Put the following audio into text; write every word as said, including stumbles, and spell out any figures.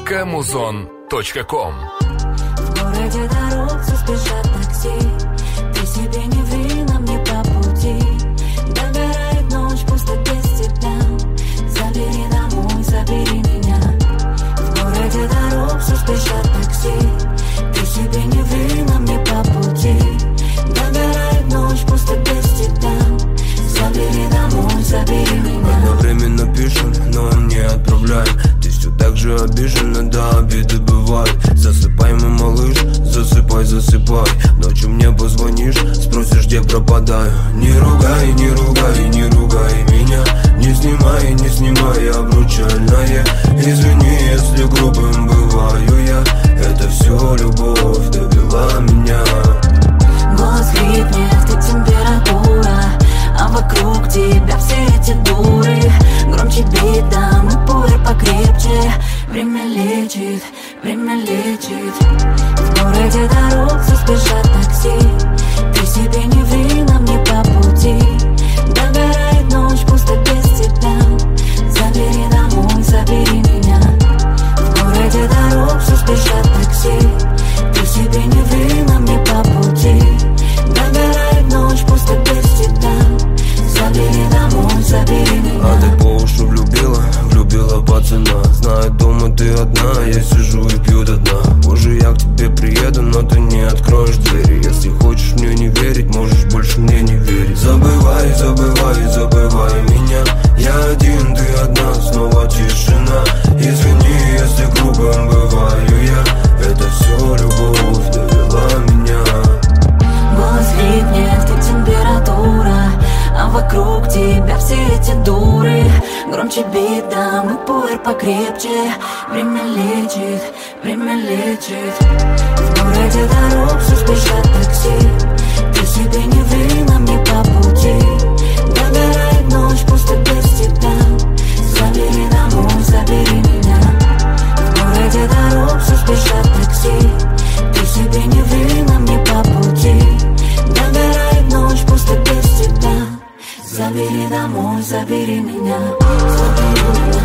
камузон точка ком. В городе дорог все спешат такси. Ты себе не ври, нам не по пути. Догорает ночь, пусто без тебя. Забери домой, забери меня. В городе дорог все спешат такси. Ты себе не ври, нам не по пути. Догорает ночь, пусто без тебя. Забери домой, забери меня. Одновременно пишем, но не отправляем. Ты все так же обижена, да, обиды бывают. Засыпай, мой малыш, засыпай, засыпай. Ночью мне позвонишь, спросишь, где пропадаю. Не ругай, не ругай, не ругай меня. Не снимай, не снимай обручальное. Извини, если грубым бываю я. Это все любовь довела меня. Голос хрипнет, ты температура, а вокруг тебя все эти дуры. Громче бит, да, мы пуэр покрепче. Время лечит, время лечит. В городе дорог все спешат такси. Ты себе не ври, нам не по пути. Догорает ночь, пусто без тебя. Забери домой, забери меня. В городе дорог все спешат такси. Ты себе не ври, нам не по пути. Догорает ночь, пусто без тебя. Забери домой, забери меня. А ты по уши влюбила, влюбила пацана. Знаю, дома ты одна, я сижу и пью до дна. Позже я к тебе приеду, но ты не откроешь двери. Если хочешь мне не верить, можешь больше мне не верить. Забывай, забывай, забывай меня. Я один, ты одна, снова тишина. Извини, если грубым бываю я. Это все любовь довела меня. Голос липнет, ты температура, а вокруг тебя все эти дуры. Громче бит, да, мы пуэр покрепче. Время лечит, время лечит. В городе дорог все спешат такси. Ты себе не ври, нам не по пути. Догорает ночь, пусто без тебя. Забери домой, забери меня. В городе дорог все спешат такси. Ты себе не ври, нам не по пути. Догорает ночь, пусто без тебя. Забери домой, забери меня. Забери меня.